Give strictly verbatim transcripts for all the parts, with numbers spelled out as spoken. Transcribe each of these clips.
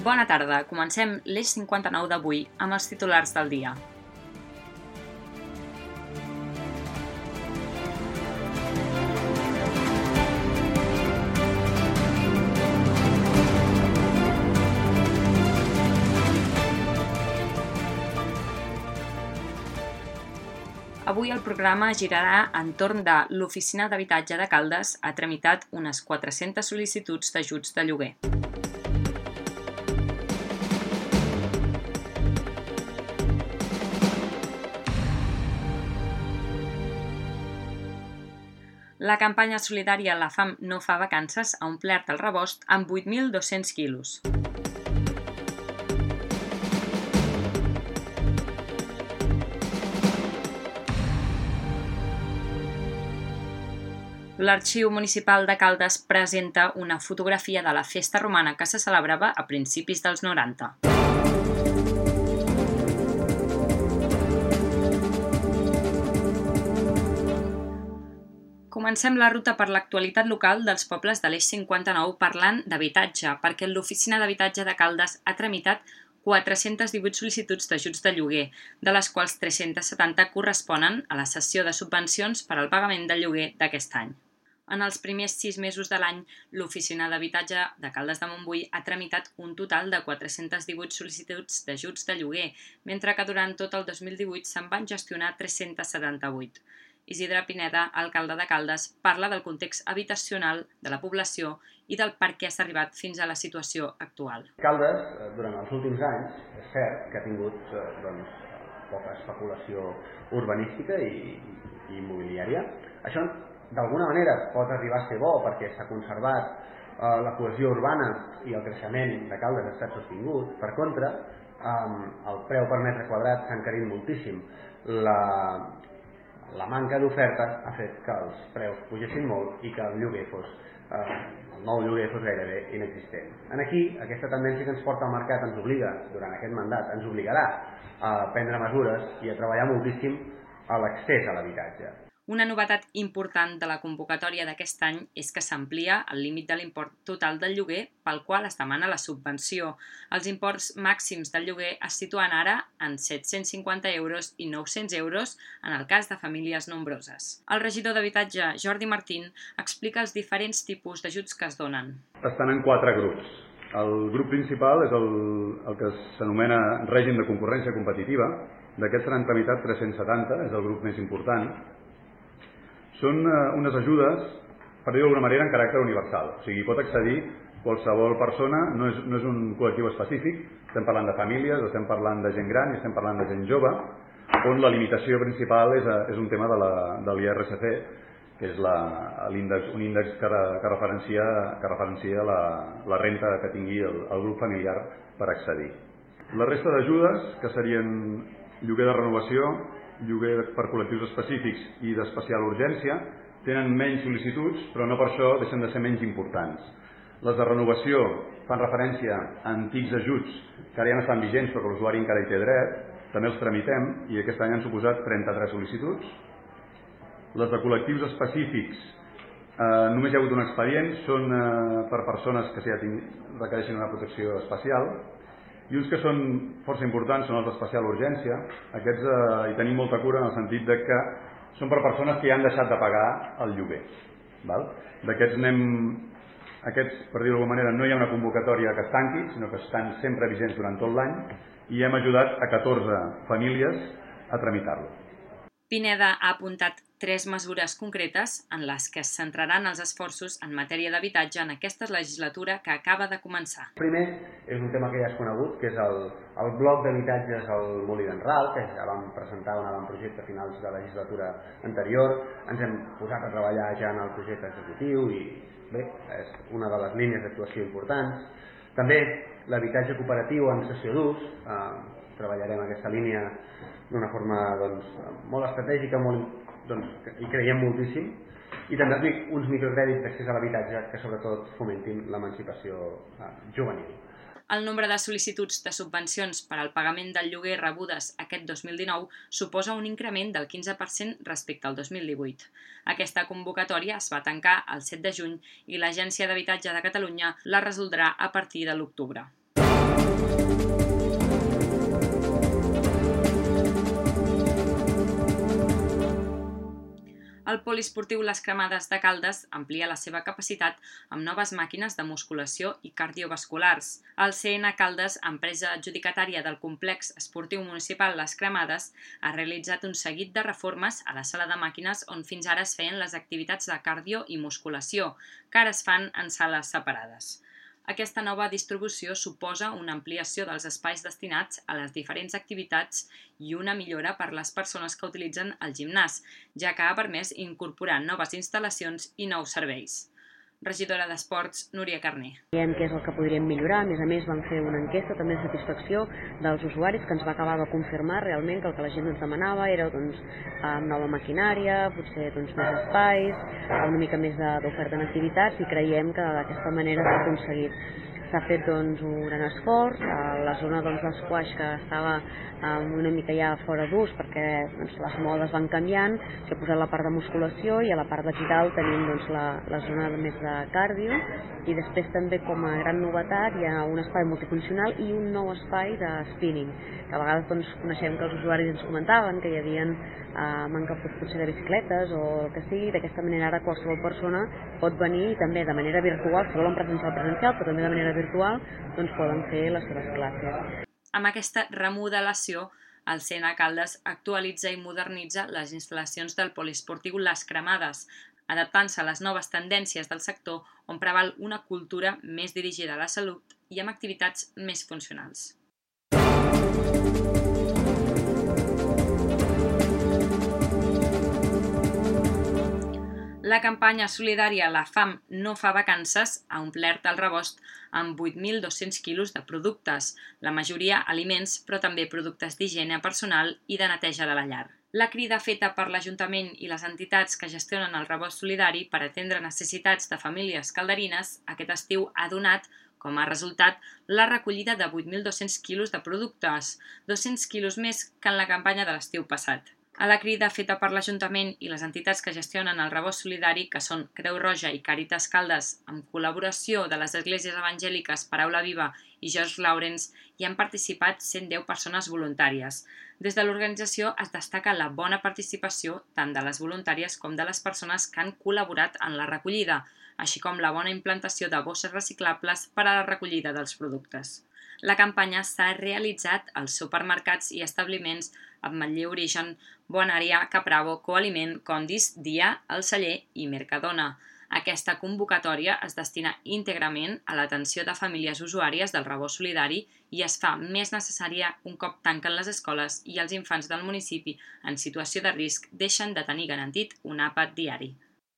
Bona tarda, comencem l'Eix cinquanta-nou d'avui amb els titulars del dia. Avui el programa girarà entorn de l'Oficina d'Habitatge de Caldes ha tramitat unes quatre-centes sol·licituds d'ajuts de lloguer. La campanya solidària La Fam no fa vacances ha omplert el rebost amb vuit mil dos-cents quilos. L'Arxiu Municipal de Caldes presenta una fotografia de la festa romana que se celebrava a principis dels noranta. Comencem la ruta per l'actualitat local dels pobles de l'Eix cinquanta-nou parlant d'habitatge, perquè l'Oficina d'Habitatge de Caldes ha tramitat quatre-centes divuit sol·licituds d'ajuts de lloguer, de les quals tres-centes setanta corresponen a la cessió de subvencions per al pagament del lloguer d'aquest any. En els primers sis mesos de l'any, l'Oficina d'Habitatge de Caldes de Montbui ha tramitat un total de quatre-centes divuit sol·licituds d'ajuts de lloguer, mentre que durant tot el dos mil divuit se'n van gestionar tres-centes setanta-vuit. Isidre Pineda, alcalde de Caldes, parla del context habitacional de la població i del per què s'ha arribat fins a la situació actual. Caldes, durant els últims anys, és cert que ha tingut doncs, poca especulació urbanística i, i immobiliària. Això, d'alguna manera, pot arribar a ser bo perquè s'ha conservat eh, la cohesió urbana i el creixement de Caldes ha estat sostingut. Per contra, eh, el preu per metre quadrat s'ha encarit moltíssim. La, la manca d'oferta ha fet que els preus pugessin molt i que el lloguer fos, eh, el nou lloguer fos gairebé inexistent. En aquí, aquesta tendència que ens porta al mercat ens obliga, durant aquest mandat, ens obligarà a prendre mesures i a treballar moltíssim a l'accés a l'habitatge. Una novetat important de la convocatòria d'aquest any és que s'amplia el límit de l'import total del lloguer pel qual es demana la subvenció. Els imports màxims del lloguer es situen ara en set-cents cinquanta euros i nou-cents euros en el cas de famílies nombroses. El regidor d'Habitatge, Jordi Martín, explica els diferents tipus d'ajuts que es donen. Estan en quatre grups. El grup principal és el, el que s'anomena règim de concurrència competitiva. D'aquests se n'han tramitat tres-cents setanta, és el grup més important. Són unes ajudes, per dir-ho d'alguna manera, en caràcter universal. O sigui, pot accedir qualsevol persona, no és, no és un col·lectiu específic, estem parlant de famílies, estem parlant de gent gran i estem parlant de gent jove, on la limitació principal és, és un tema de, la, de l'I R S C, que és la, l'índex, un índex que, que referencia, que referencia la, la renta que tingui el, el grup familiar per accedir. La resta d'ajudes, que serien lloguer de renovació, lloguer per col·lectius específics i d'especial urgència, tenen menys sol·licituds, però no per això deixen de ser menys importants. Les de renovació fan referència a antics ajuts que ara ja no estan vigents però que l'usuari encara hi té dret, també els tramitem i aquest any han suposat trenta-tres sol·licituds. Les de col·lectius específics, eh, només hi ha hagut un expedient, són eh, per persones que ja requereixen una protecció especial, i uns que són força importants són els d'especial urgència. Aquests eh, hi tenim molta cura en el sentit de que són per persones que ja han deixat de pagar el lloguer. D'aquests anem... Aquests, per dir-ho d'alguna manera, no hi ha una convocatòria que es tanqui, sinó que estan sempre vigents durant tot l'any i hem ajudat a catorze famílies a tramitar-lo. Pineda ha apuntat tres mesures concretes en les que es centraran els esforços en matèria d'habitatge en aquesta legislatura que acaba de començar. El primer és un tema que ja és conegut, que és el, el bloc d'habitatges al Molí d'en Ral, que ja vam presentar un avantprojecte a finals de la legislatura anterior. Ens hem posat a treballar ja en el projecte executiu i bé, és una de les línies d'actuació importants. També l'habitatge cooperatiu en cessió d'ús, eh, treballarem aquesta línia d'una forma doncs, molt estratègica, molt, doncs, hi creiem moltíssim, i també uns microcrèdits d'accés a l'habitatge que sobretot fomentin l'emancipació eh, juvenil. El nombre de sol·licituds de subvencions per al pagament del lloguer rebudes aquest dos mil dinou suposa un increment del quinze per cent respecte al dos mil divuit. Aquesta convocatòria es va tancar el set de juny i l'Agència d'Habitatge de Catalunya la resoldrà a partir de l'octubre. El poliesportiu Les Cremades de Caldes amplia la seva capacitat amb noves màquines de musculació i cardiovasculars. El C N Caldes, empresa adjudicatària del complex esportiu municipal Les Cremades, ha realitzat un seguit de reformes a la sala de màquines on fins ara es feien les activitats de cardio i musculació, que ara es fan en sales separades. Aquesta nova distribució suposa una ampliació dels espais destinats a les diferents activitats i una millora per les persones que utilitzen el gimnàs, ja que ha permès incorporar noves instal·lacions i nous serveis. Regidora d'Esports, Núria Carner. Veiem què és el que podríem millorar. A més a més, vam fer una enquesta també de satisfacció dels usuaris que ens va acabar de confirmar realment que el que la gent ens demanava era doncs, nova maquinària, potser doncs, més espais, una mica més d'oferta en activitats i creiem que d'aquesta manera s'ha aconseguit. S'ha fet doncs, un gran esforç, a la zona doncs, d'esquaix que estava um, una mica ja fora d'ús perquè doncs, les modes van canviant, s'ha posat la part de musculació i a la part digital tenim doncs, la, la zona més de cardio i després també com a gran novetat hi ha un espai multifuncional i un nou espai de spinning, que a vegades doncs, coneixem que els usuaris ens comentaven que hi havia uh, manca potser de bicicletes o el que sigui. D'aquesta manera ara qualsevol persona pot venir i també de manera virtual, si volen presencial presencial, però també de manera virtual, doncs poden fer les seves classes. Amb aquesta remodelació, el C N Caldes actualitza i modernitza les instal·lacions del poliesportiu Les Cremades, adaptant-se a les noves tendències del sector on preval una cultura més dirigida a la salut i amb activitats més funcionals. La campanya solidària La Fam no fa vacances ha omplert el rebost amb vuit mil dos-cents quilos de productes, la majoria aliments, però també productes d'higiene personal i de neteja de la llar. La crida feta per l'Ajuntament i les entitats que gestionen el rebost solidari per atendre necessitats de famílies calderines aquest estiu ha donat, com a resultat, la recollida de vuit mil dos-cents quilos de productes, dos-cents quilos més que en la campanya de l'estiu passat. A la crida feta per l'Ajuntament i les entitats que gestionen el rebost solidari, que són Creu Roja i Càritas Caldes, amb col·laboració de les esglésies evangèliques Paraula Viva i George Lawrence, hi han participat cent deu persones voluntàries. Des de l'organització es destaca la bona participació tant de les voluntàries com de les persones que han col·laborat en la recollida, així com la bona implantació de bosses reciclables per a la recollida dels productes. La campanya s'ha realitzat als supermercats i establiments Ametller Origen, Bonària, Capravo, Coaliment, Condis, Dia, El Celler i Mercadona. Aquesta convocatòria es destina íntegrament a l'atenció de famílies usuàries del rebost solidari i es fa més necessària un cop tanquen les escoles i els infants del municipi en situació de risc deixen de tenir garantit un àpat diari.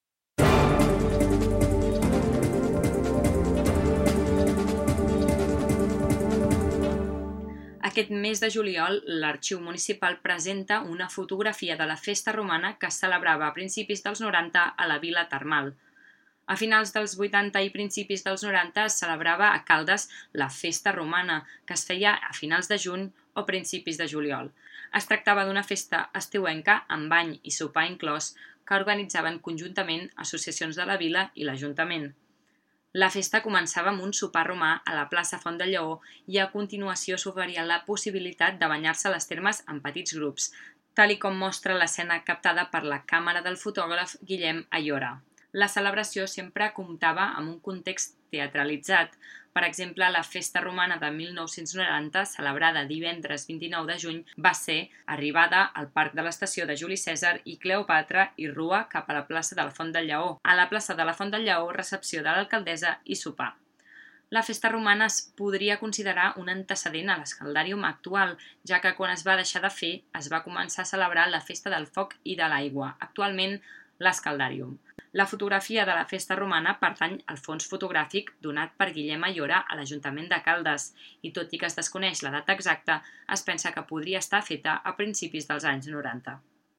Aquest mes de juliol, l'Arxiu Municipal presenta una fotografia de la festa romana que es celebrava a principis dels noranta a la Vila Termal. A finals dels vuitanta i principis dels noranta es celebrava a Caldes la festa romana, que es feia a finals de juny o principis de juliol. Es tractava d'una festa estiuenca amb bany i sopar inclòs que organitzaven conjuntament associacions de la vila i l'Ajuntament. La festa començava amb un sopar romà a la plaça Font del Lleó i a continuació s'oferia la possibilitat de banyar-se a les termes en petits grups, tal i com mostra l'escena captada per la càmera del fotògraf Guillem Ayora. La celebració sempre comptava amb un context teatralitzat. Per exemple, la festa romana de mil nou-cents noranta, celebrada divendres vint-i-nou de juny, va ser arribada al Parc de l'Estació de Juli Cèsar i Cleòpatra i rua cap a la plaça de la Font del Lleó. A la plaça de la Font del Lleó, recepció de l'alcaldessa i sopar. La festa romana es podria considerar un antecedent a l'escaldàrium actual, ja que quan es va deixar de fer es va començar a celebrar la festa del foc i de l'aigua, actualment l'escaldàrium. La fotografia de la festa romana pertany al fons fotogràfic donat per Guillem Ayora a l'Ajuntament de Caldes i, tot i que es desconeix la data exacta, es pensa que podria estar feta a principis dels anys noranta.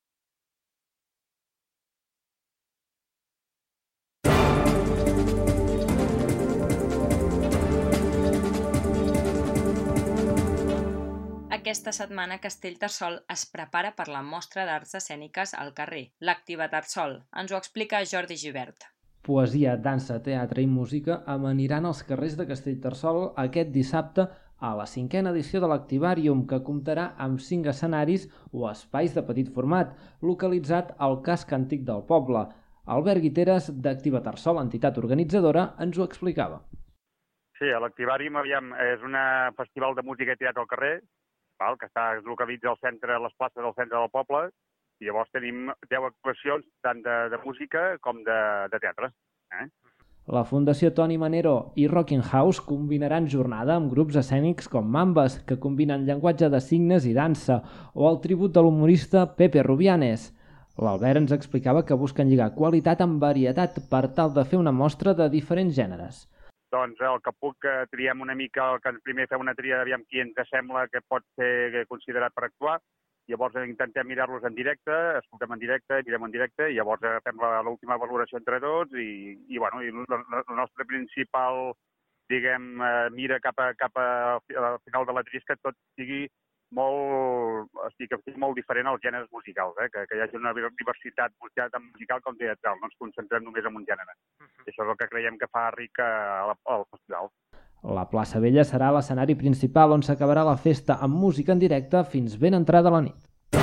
Aquesta setmana Castellterçol es prepara per la mostra d'arts escèniques al carrer, l'Activatarçol. Ens ho explica Jordi Gibert. Poesia, dansa, teatre i música amaniran els carrers de Castellterçol aquest dissabte a la cinquena edició de l'Activàrium, que comptarà amb cinc escenaris o espais de petit format, localitzat al casc antic del poble. Albert Guiteres, d'Activa Tarsol, entitat organitzadora, ens ho explicava. Sí, l'Activàrium aviam, és un festival de música i teatre al carrer, val, que està localitzat al centre, a les places del centre del poble, i llavors tenim deu actuacions tant de, de música com de, de teatre. Eh? La Fundació Toni Manero i Rocking House combinaran jornada amb grups escènics com Mambes, que combinen llenguatge de signes i dansa, o el tribut de l'humorista Pepe Rubianes. L'Albert ens explicava que busquen lligar qualitat amb varietat per tal de fer una mostra de diferents gèneres. Doncs el que puc triem una mica, el que primer fem una tria d'aviam qui ens sembla que pot ser considerat per actuar, llavors intentem mirar-los en directe, escoltem en directe, mirem en directe, i llavors fem l'última valoració entre tots, i, i, bueno, i el nostre principal, diguem, mira cap a, cap a, al final de la tria és que tot sigui molt, estic, que sigui molt diferent als gèneres musicals, eh? que, que hi hagi una diversitat tant musical com teatral, no ens concentrem només en un gènere. I això és el que creiem que fa ric al festival. La plaça Vella serà l'escenari principal on s'acabarà la festa amb música en directe fins ben entrada la nit.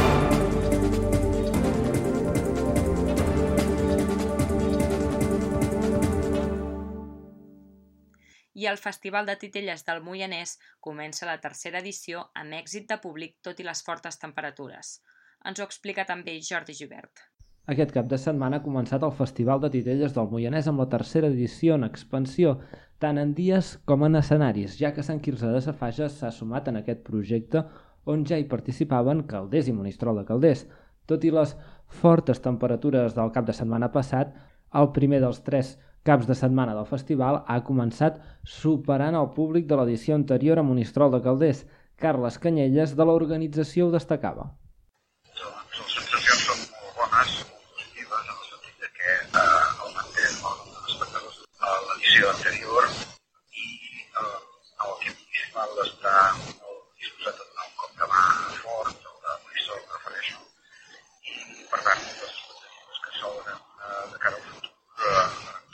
I el Festival de Titelles del Moianès comença la tercera edició amb èxit de públic tot i les fortes temperatures. Ens ho explica també Jordi Gibert. Aquest cap de setmana ha començat el Festival de Titelles del Moianès amb la tercera edició en expansió, tant en dies com en escenaris, ja que Sant Quirze de Safaja s'ha sumat en aquest projecte on ja hi participaven Calders i Monistrol de Calders. Tot i les fortes temperatures del cap de setmana passat, el primer dels tres caps de setmana del festival ha començat superant el públic de l'edició anterior a Monistrol de Calders. Carles Canyelles, de l'organització, ho destacava. Doncs les sensacions són molt bones, molt positives, en el sentit de que eh, augmentem el nombre d'espectadors a l'edició anterior i eh, l'equip municipal està molt disposat a donar un cop de mà fort, el de Monistrol em refereixo, i per tant les expectatives que s'obren eh, de cara al futur eh,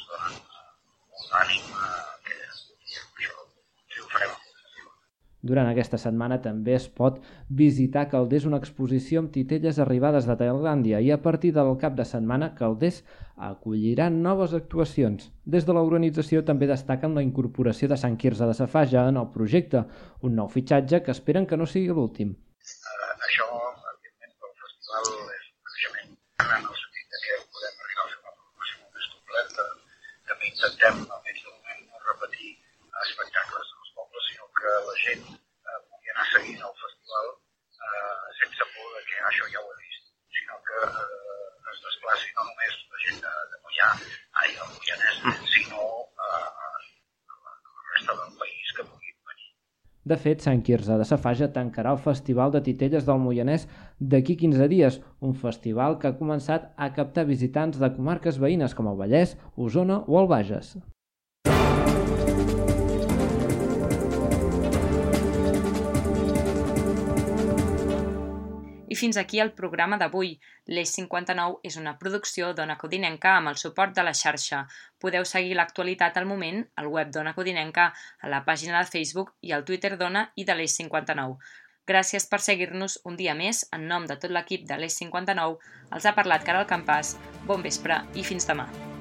Durant aquesta setmana també es pot visitar Calders, una exposició amb titelles arribades de Tailàndia, i a partir del cap de setmana Calders acollirà noves actuacions. Des de l'organització també destaquen la incorporació de Sant Quirze de Safaja en el projecte, un nou fitxatge que esperen que no sigui l'últim. Uh, això, evidentment, pel festival és un creixement en el sentit que podem arribar a fer una programació molt més completa. També intentem, almenys de moment, no repetir espectacles als pobles, sinó que la gent eh, pugui anar seguint el festival eh, sense por de que això ja ho he vist, sinó que eh, es desplaci no només la gent de, de Moià, ai, del Moianès, sinó eh, a la resta del país que puguin venir. De fet, Sant Quirze de Safaja tancarà el Festival de Titelles del Moianès d'aquí quinze dies, un festival que ha començat a captar visitants de comarques veïnes com el Vallès, Osona o el Bages. I fins aquí el programa d'avui. L'Eix cinquanta-nou és una producció d'Ona Codinenca amb el suport de la xarxa. Podeu seguir l'actualitat al moment al web d'Ona Codinenca, a la pàgina de Facebook i al Twitter d'Ona i de l'Eix cinquanta-nou. Gràcies per seguir-nos un dia més. En nom de tot l'equip de l'Eix cinquanta-nou, els ha parlat Caral Campàs. Bon vespre i fins demà.